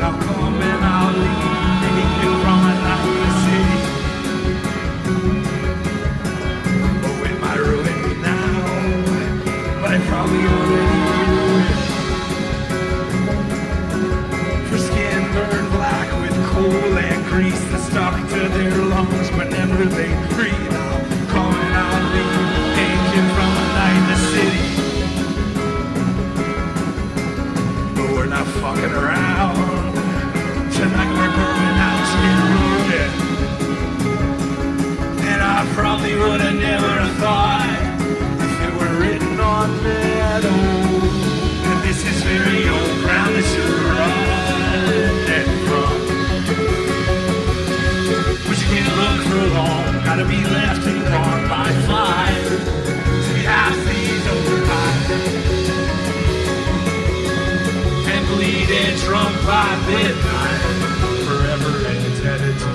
I'll come and I'll leave, taking you from a night in the city. Oh, it might ruin me now, but I probably already knew it. For skin burned black with coal and grease that stuck to their lungs whenever they breathe. I'll come and I'll leave, taking from a night in the city. We're not fucking around. Tonight we're burning out Skid Row, yeah. And I probably would have never thought if it were written on metal that this is very old ground that you're running from. But you can't look for long. Gotta be left and gone by fire to be half these over eyes. Bleeding drunk by midnight, forever in eternity.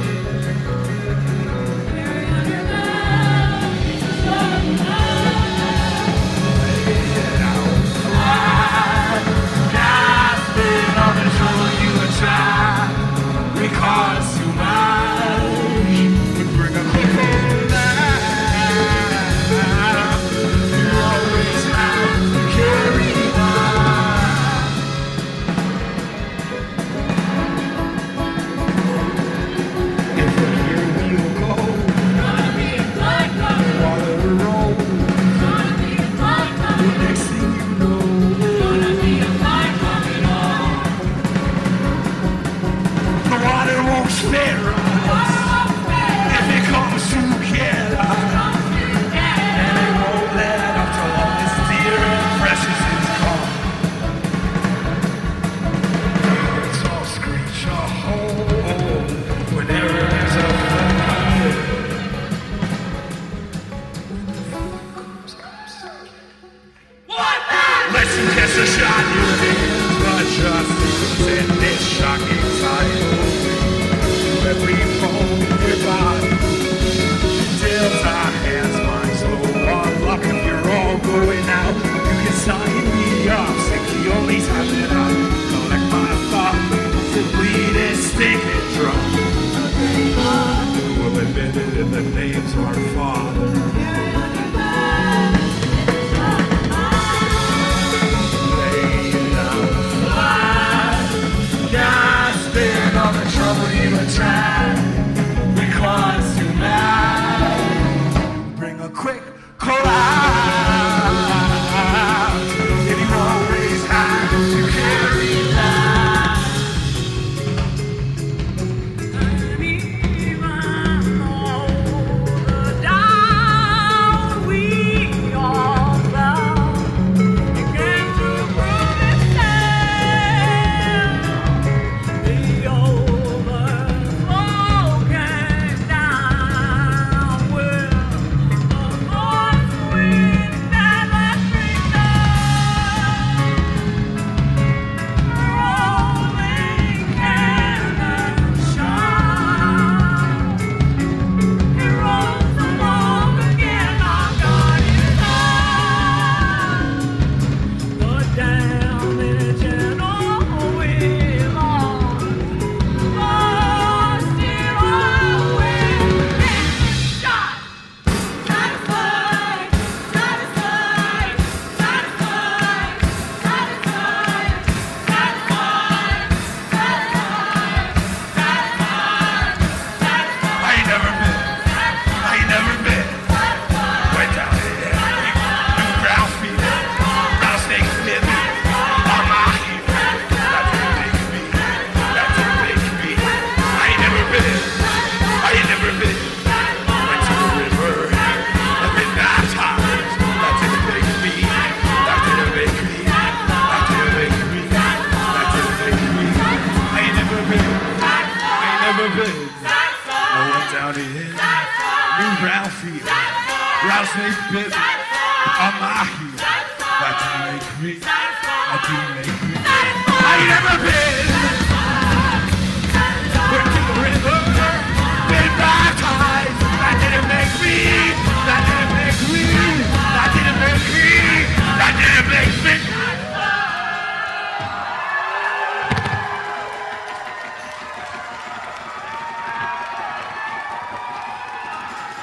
Laying out fly, gasping on the trouble you would try. Because too much would bring a cold night. You always have to carry on.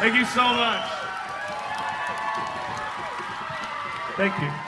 Thank you so much. Thank you.